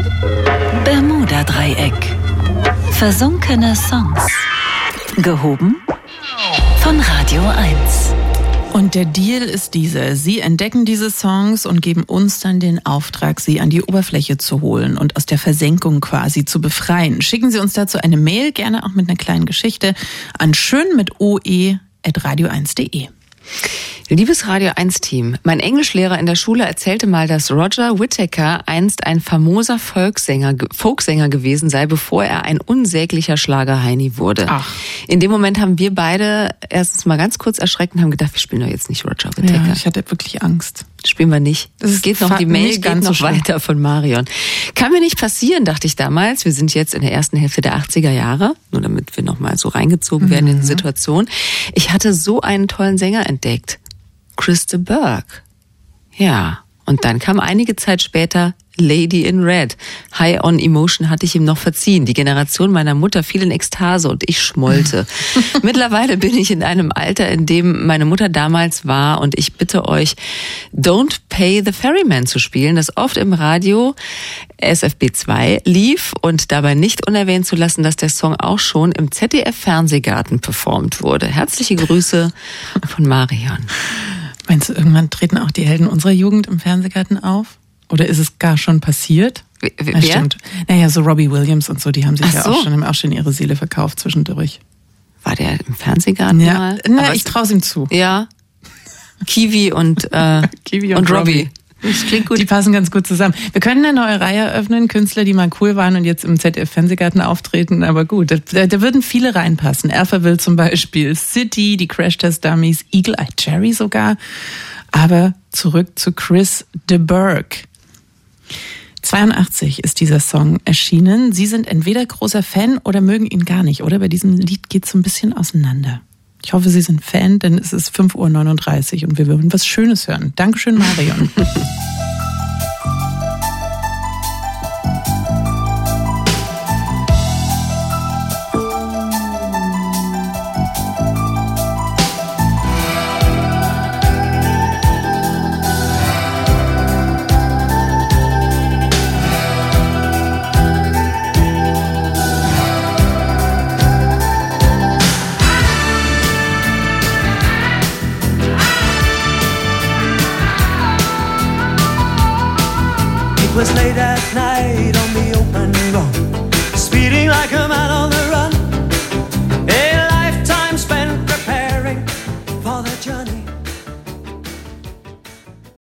Bermuda-Dreieck. Versunkene Songs. Gehoben von Radio 1. Und der Deal ist dieser. Sie entdecken diese Songs und geben uns dann den Auftrag, sie an die Oberfläche zu holen und aus der Versenkung quasi zu befreien. Schicken Sie uns dazu eine Mail, gerne auch mit einer kleinen Geschichte, an schön@radio1.de. Liebes Radio 1-Team, mein Englischlehrer in der Schule erzählte mal, dass Roger Whittaker einst ein famoser Folksänger gewesen sei, bevor er ein unsäglicher Schlagerheini wurde. Ach. In dem Moment haben wir beide erstens mal ganz kurz erschreckt und haben gedacht, wir spielen doch jetzt nicht Roger Whittaker. Ja, ich hatte wirklich Angst. Spielen wir nicht. Es geht noch, die Mail geht noch so weiter von Marion. Kann mir nicht passieren, dachte ich damals. Wir sind jetzt in der ersten Hälfte der 80er Jahre, nur damit wir nochmal so reingezogen werden in die Situation. Ich hatte so einen tollen Sänger entdeckt. Chris de Burgh. Ja, und dann kam einige Zeit später Lady in Red. High on Emotion hatte ich ihm noch verziehen. Die Generation meiner Mutter fiel in Ekstase und ich schmollte. Mittlerweile bin ich in einem Alter, in dem meine Mutter damals war, und ich bitte euch, Don't Pay the Ferryman zu spielen, das oft im Radio SFB 2 lief, und dabei nicht unerwähnt zu lassen, dass der Song auch schon im ZDF-Fernsehgarten performt wurde. Herzliche Grüße von Marion. Meinst du, irgendwann treten auch die Helden unserer Jugend im Fernsehgarten auf? Oder ist es gar schon passiert? Wer? Ja, stimmt. Naja, so Robbie Williams und so, die haben sich haben auch schon ihre Seele verkauft zwischendurch. War der im Fernsehgarten mal? Na, ich trau's ihm zu. Ja. Kiwi und Robbie. Das klingt gut. Die passen ganz gut zusammen. Wir können eine neue Reihe eröffnen, Künstler, die mal cool waren und jetzt im ZDF-Fernsehgarten auftreten. Aber gut, da würden viele reinpassen. Alphaville zum Beispiel, City, die Crash Test Dummies, Eagle Eye Cherry sogar. Aber zurück zu Chris de Burgh. 82 ist dieser Song erschienen. Sie sind entweder großer Fan oder mögen ihn gar nicht, oder? Bei diesem Lied geht es so ein bisschen auseinander. Ich hoffe, Sie sind Fan, denn es ist 5:39 Uhr und wir würden was Schönes hören. Dankeschön, Marion. It was late at night on the open road, speeding like a man on